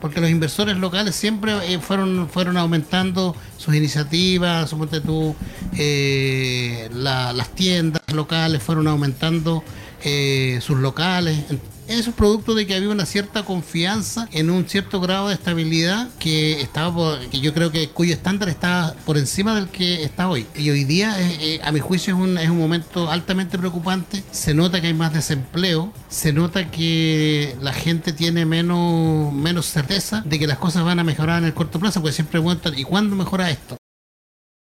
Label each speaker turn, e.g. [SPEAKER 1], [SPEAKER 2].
[SPEAKER 1] porque los inversores locales siempre fueron aumentando sus iniciativas, suponte tú, las tiendas locales fueron aumentando sus locales. Eso es producto de que había una cierta confianza en un cierto grado de estabilidad que yo creo que cuyo estándar está por encima del que está hoy. Y hoy día, a mi juicio, es un momento altamente preocupante. Se nota que hay más desempleo, se nota que la gente tiene menos certeza de que las cosas van a mejorar en el corto plazo, porque siempre preguntan, ¿y cuándo mejora esto?